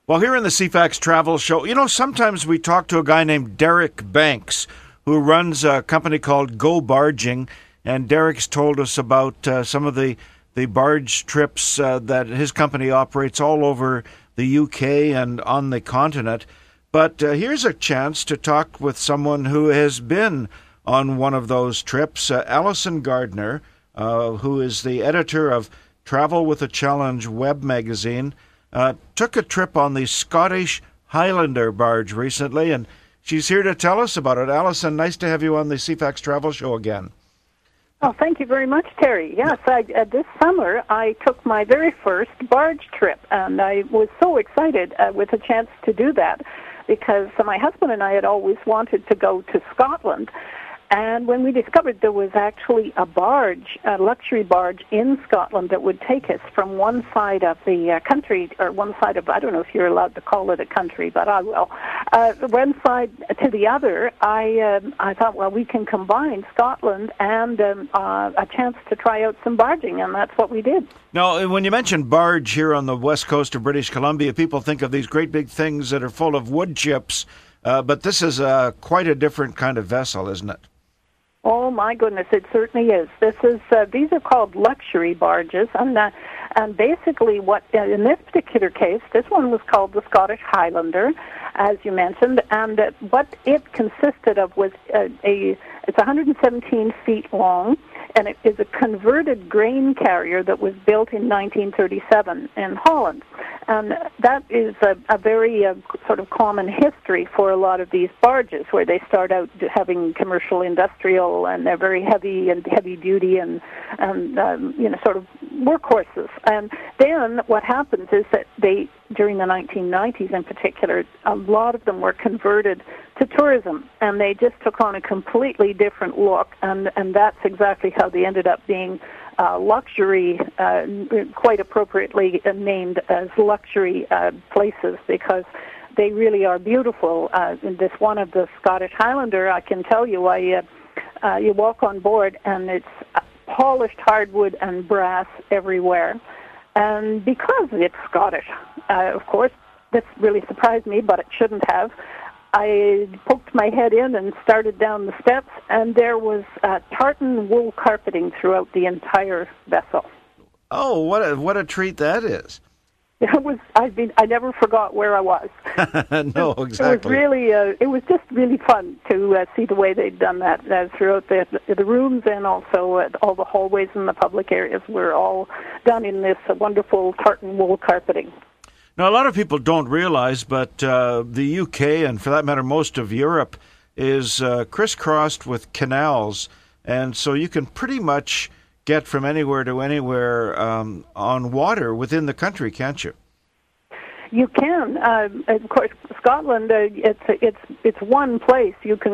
Well, here in the CFAX Travel Show, sometimes we talk to a guy named Derek Banks who runs a company called Go Barging, and Derek's told us about some of the barge trips that his company operates all over the UK and on the continent. But here's a chance to talk with someone who has been on one of those trips, Alison Gardner, who is the editor of Travel with a Challenge web magazine. Took a trip on the Scottish Highlander barge recently, and she's here to tell us about it. Alison, nice to have you on the CFAX Travel Show again. Oh, thank you very much, Terry. Yes, this summer I took my very first barge trip, and I was so excited with a chance to do that because my husband and I had always wanted to go to Scotland. And when we discovered there was actually a barge, a luxury barge in Scotland that would take us from one side of the country, or one side of, I don't know if you're allowed to call it a country, but I will, one side to the other, I thought, well, we can combine Scotland and a chance to try out some barging, and that's what we did. Now, when you mention barge here on the west coast of British Columbia, people think of these great big things that are full of wood chips, but this is quite a different kind of vessel, isn't it? Oh my goodness, it certainly is. These are called luxury barges, and basically, what in this particular case, this one was called the Scottish Highlander, as you mentioned, and what it consisted of was it's 117 feet long, and it is a converted grain carrier that was built in 1937 in Holland. And that is a very sort of common history for a lot of these barges, where they start out having commercial, industrial, and they're very heavy and heavy duty and sort of workhorses. And then what happens is that during the 1990s in particular, a lot of them were converted to tourism, and they just took on a completely different look, and that's exactly how they ended up being luxury, quite appropriately named as luxury places, because they really are beautiful. In this one of the Scottish Highlander, I can tell you, you walk on board and it's polished hardwood and brass everywhere. And because it's Scottish, of course, this really surprised me, but it shouldn't have. I poked my head in and started down the steps, and there was tartan wool carpeting throughout the entire vessel. Oh, what a treat that is! It was. I never forgot where I was. No, exactly. It was just really fun to see the way they'd done that throughout the rooms, and also all the hallways and the public areas were all done in this wonderful tartan wool carpeting. Now, a lot of people don't realize, but the UK, and for that matter, most of Europe, is crisscrossed with canals, and so you can pretty much get from anywhere to anywhere on water within the country, can't you? You can. Of course, Scotland, it's one place you can